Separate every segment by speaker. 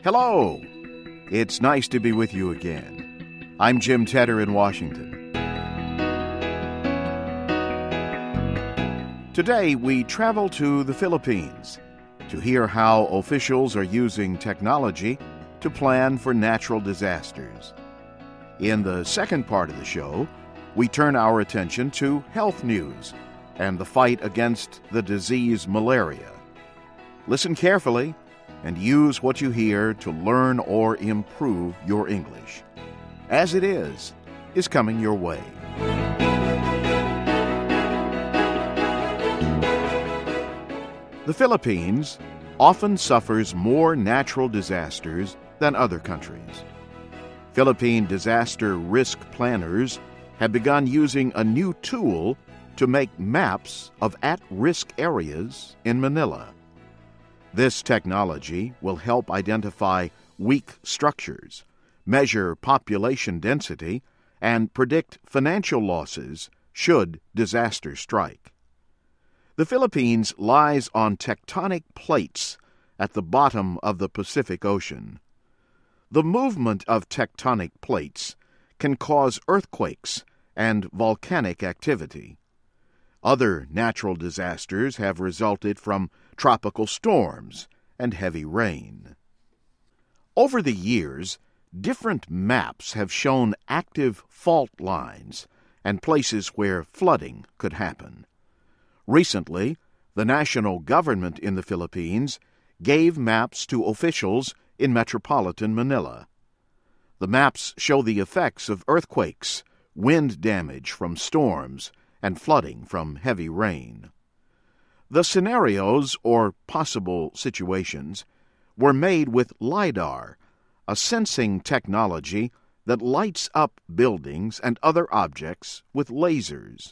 Speaker 1: Hello! It's nice to be with you again. I'm Jim Tedder in Washington. Today, we travel to the Philippines to hear how officials are using technology to plan for natural disasters. In the second part of the show, we turn our attention to health news and the fight against the disease malaria. Listen carefully and use what you hear to learn or improve your English. As It Is coming your way. The Philippines often suffers more natural disasters than other countries. Philippine disaster risk planners have begun using a new tool to make maps of at-risk areas in Manila. This technology will help identify weak structures, measure population density, and predict financial losses should disaster strike. The Philippines lies on tectonic plates at the bottom of the Pacific Ocean. The movement of tectonic plates can cause earthquakes and volcanic activity. Other natural disasters have resulted from tropical storms and heavy rain. Over the years, different maps have shown active fault lines and places where flooding could happen. Recently, the national government in the Philippines gave maps to officials in metropolitan Manila. The maps show the effects of earthquakes, wind damage from storms, and flooding from heavy rain. The scenarios, or possible situations, were made with LIDAR, a sensing technology that lights up buildings and other objects with lasers.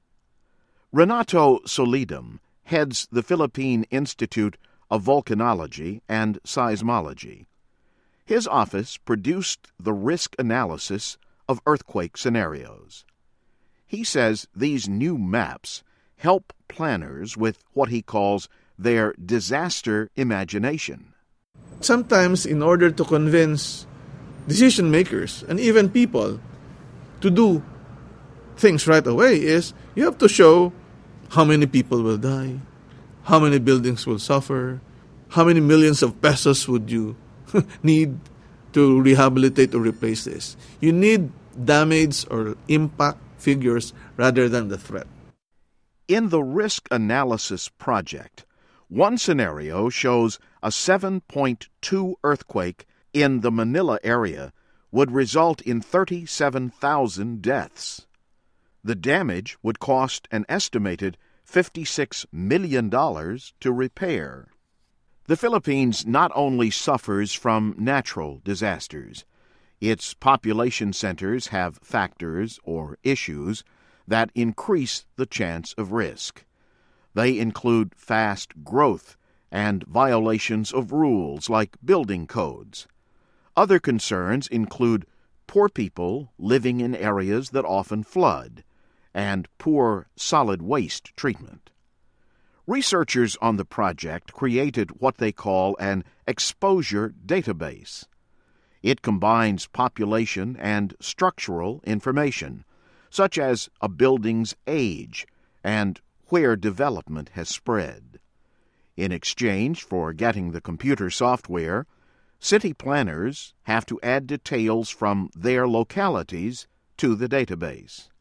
Speaker 1: Renato Solidum heads the Philippine Institute of Volcanology and Seismology. His office produced the risk analysis of earthquake scenarios. He says these new maps help planners with what he calls their disaster imagination.
Speaker 2: Sometimes, in order to convince decision makers and even people to do things right away, is you have to show how many people will die, how many buildings will suffer, how many millions of pesos would you need to rehabilitate or replace this. You need damage or impact figures rather than the threat.
Speaker 1: In the Risk Analysis Project, one scenario shows a 7.2 earthquake in the Manila area would result in 37,000 deaths. The damage would cost an estimated $56 million to repair. The Philippines not only suffers from natural disasters, its population centers have factors or issues that increase the chance of risk. They include fast growth and violations of rules like building codes. Other concerns include poor people living in areas that often flood, and poor solid waste treatment. Researchers on the project created what they call an exposure database. It combines population and structural information, such as a building's age and where development has spread. In exchange for getting the computer software, city planners have to add details from their localities to the database.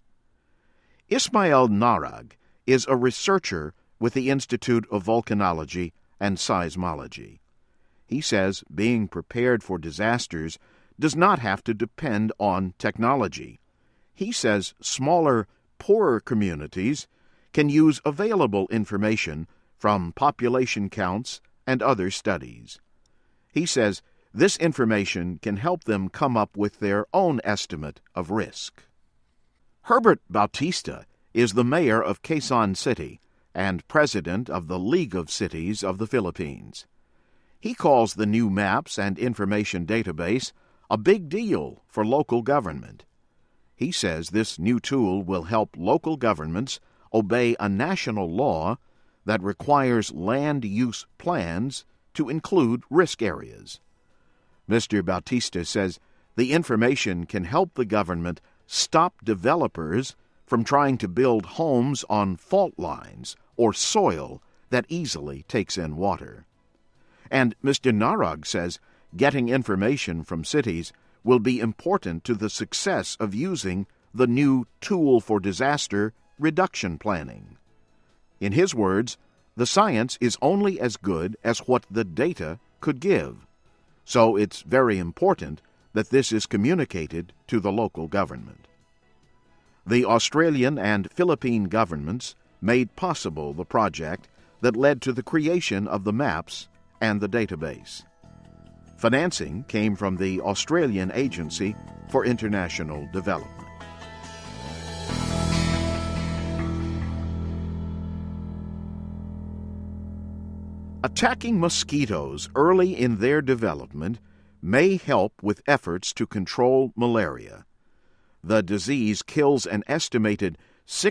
Speaker 1: Ismael Narag is a researcher with the Institute of Volcanology and Seismology. He says being prepared for disasters does not have to depend on technology. He says smaller, poorer communities can use available information from population counts and other studies. He says this information can help them come up with their own estimate of risk. Herbert Bautista is the mayor of Quezon City and president of the League of Cities of the Philippines. He calls the new maps and information database a big deal for local government. He says this new tool will help local governments obey a national law that requires land use plans to include risk areas. Mr. Bautista says the information can help the government stop developers from trying to build homes on fault lines or soil that easily takes in water. And Mr. Narag says getting information from cities will be important to the success of using the new tool for disaster reduction planning. In his words, the science is only as good as what the data could give. So it's very important that this is communicated to the local government. The Australian and Philippine governments made possible the project that led to the creation of the maps and the database. Financing came from the Australian Agency for International Development. Attacking mosquitoes early in their development may help with efforts to control malaria. The disease kills an estimated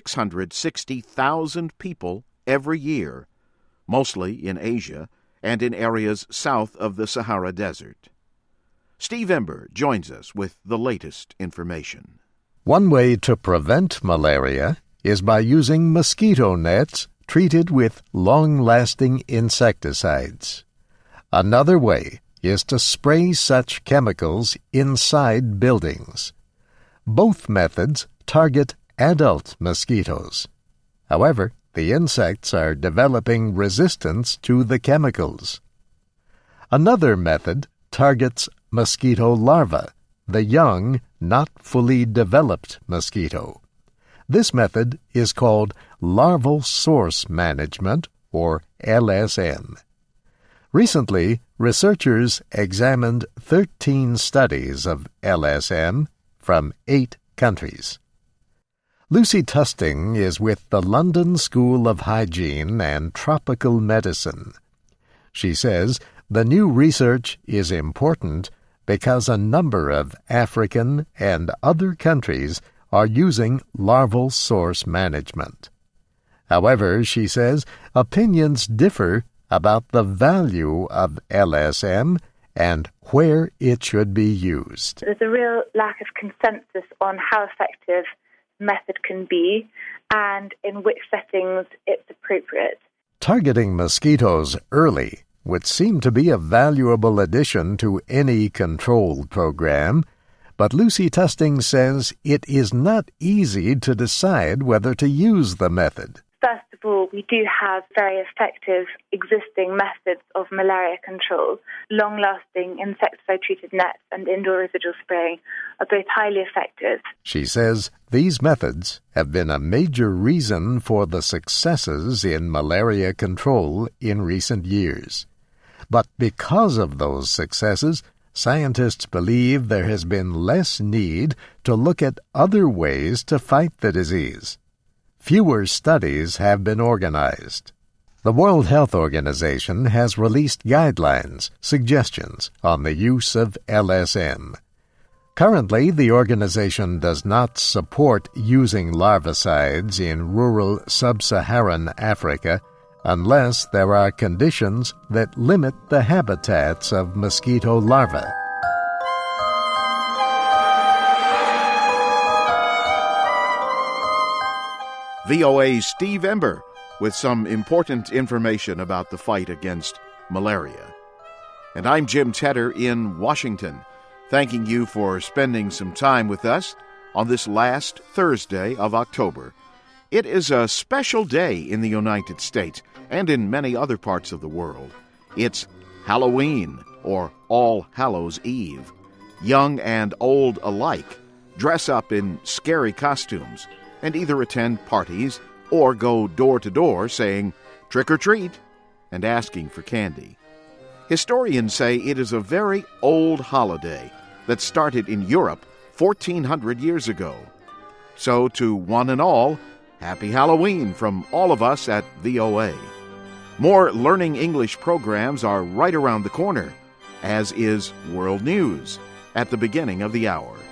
Speaker 1: 660,000 people every year, mostly in Asia and in areas south of the Sahara Desert. Steve Ember joins us with the latest information.
Speaker 3: One way to prevent malaria is by using mosquito nets treated with long-lasting insecticides. Another way is to spray such chemicals inside buildings. Both methods target adult mosquitoes. However, the insects are developing resistance to the chemicals. Another method targets mosquito larvae, the young, not fully developed mosquito. This method is called larval source management, or LSM. Recently, researchers examined 13 studies of LSM from 8 countries. Lucy Tusting is with the London School of Hygiene and Tropical Medicine. She says the new research is important because a number of African and other countries are using larval source management. However, she says opinions differ about the value of LSM and where it should be used.
Speaker 4: There's a real lack of consensus on how effective the method can be and in which settings it's appropriate.
Speaker 3: Targeting mosquitoes early would seem to be a valuable addition to any control program, but Lucy Tusting says it is not easy to decide whether to use the method.
Speaker 4: First of all, we do have very effective existing methods of malaria control. Long-lasting insecticide-treated nets and indoor residual spraying are both highly effective.
Speaker 3: She says these methods have been a major reason for the successes in malaria control in recent years. But because of those successes, scientists believe there has been less need to look at other ways to fight the disease. Fewer studies have been organized. The World Health Organization has released guidelines, suggestions on the use of LSM. Currently, the organization does not support using larvicides in rural sub-Saharan Africa unless there are conditions that limit the habitats of mosquito larvae.
Speaker 1: VOA's Steve Ember with some important information about the fight against malaria. And I'm Jim Tedder in Washington, thanking you for spending some time with us on this last Thursday of October. It is a special day in the United States and in many other parts of the world. It's Halloween, or All Hallows Eve. Young and old alike dress up in scary costumes and either attend parties or go door to door saying, "Trick or treat," and asking for candy. Historians say it is a very old holiday that started in Europe 1,400 years ago. So to one and all, Happy Halloween from all of us at VOA. More Learning English programs are right around the corner, as is World News at the beginning of the hour.